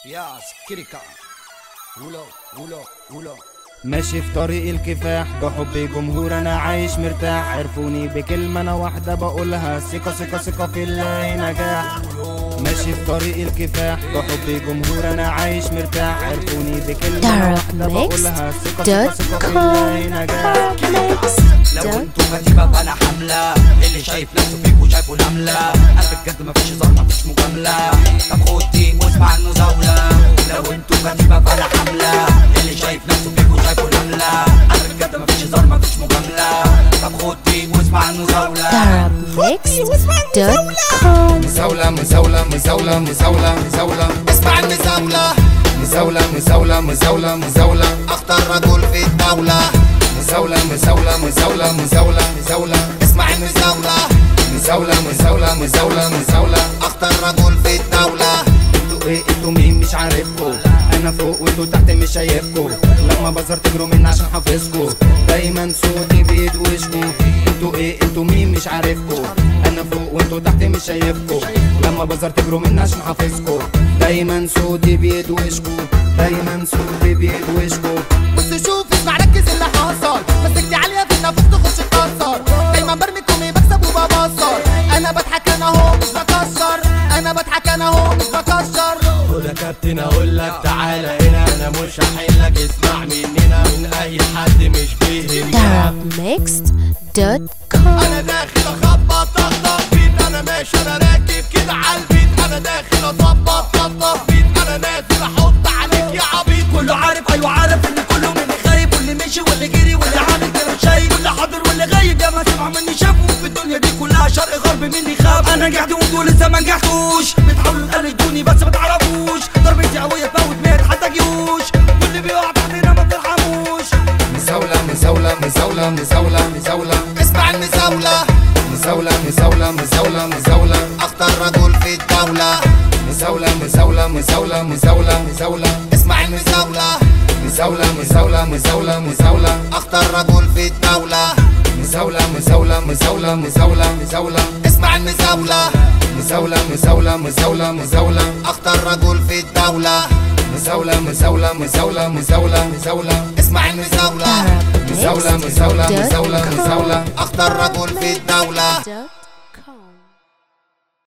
يا سكريكا ولو ماشي في طريق الكفاح بحب جمهور انا عايش مرتاح. عرفوني بكلمة انا واحدة بقولها ثقة ثقة ثقة في الله نجاح. ماشي في طريق الكفاح بحب جمهور انا عايش مرتاح. عرفوني بكلمة انا واحدة بقولها ثقة ثقة ثقة في الله نجاح. لو انتوا كتيبة فانا حملة، اللي شايف نفسه فيكوا شايفه نملة. انا بجد مفيش هزار مفيش مجاملة. طب خد دي واسمع المزاولة. لو انتوا كتيبة فانا حملة، اللي شايف نفسه فيكوا شايفه نملة. انا بجد مفيش هزار مفيش مجاملة. طب خد دي واسمع المزاولة. مزاولة مزاولة مزاولة مزاولة مزاولة اسمع المزاولة. مزاولة مزاولة مزاولة مزاولة اخطر رجل في الدولة. مزاولة مزاولة مزاولة مزاولة مزاولة اسمع المزاولة. مزاولة مزاولة مزاولة مزاولة اخطر رجل في الدولة. انتوا ايه انتوا مين مش عارفكوا. انا فوق وانتوا تحت مش شايفكوا. لما بظهر تجروا مني عشان حافظكوا. دايما صوتي بيد وشكوا. انتوا ايه انتوا مين مش عارفكوا. انا فوق وانتوا تحت مش شايفكوا. لما بظهر تجروا مني عشان حافظكوا. دايما صوتي بيد وشكوا. دايما صوتي بيد وشكوا. بص شوف اسمع ركز اللي حصل. مسكتي عالية في النفوخ تخش تكسر. دايما برمي كومي بكسب وببصر. انا بضحك انا اهو مش بكسر. انا بضحك انا اهو مش بكسر. خد يا كابتن اقول لك تعالى هنا. انا مش هحلك اسمع مننا من اي حد مش بيهمنا. انا داخل اخبط اخطف بيت. انا ماشي انا راكب كده عالبيت. انا داخل اظبط اخطف بيت. انا نازل احط عليك يا عبيط. كله عارف ايوه عارف ان كله مني خايف. واللي مشي واللي جري واللي عامل كده شايف. واللي حاضر واللي غايب يا ما سمع مني شافوا. في الدنيا دي كلها شرق غرب مني خاف. انا نجحت وانتوا لسه ما نجحتوش. بتحاولوا تقلدوني بس ما تعرفوش. ضربتي قوية تموت 100 حتى جيوش. واللي بيقع تحتنا ما ترحموش. مزاولة مزاولة مزاولة مزاولة مزاولة اسمع المزاولة. مزاولة مزاولة مزاولة مزاولة اخطر رجل في الدولة. مزاولة مزاولة مزاولة مزاولة مزاولة اسمع المزاولة. مزاولة مزاولة مزاولة مزاولة اخطر رجل في الدولة. مزاولة مزاولة مزاولة مزاولة مزاولة اسمع المزاولة. مزاولة مزاولة مزاولة مزاولة اخطر رجل في الدولة. مزاولة مزاولة مزاولة مزاولة مزاولة اسمع المزاولة. مزاولة مزاولة مزاولة مزاولة اخطر رجل في الدولة.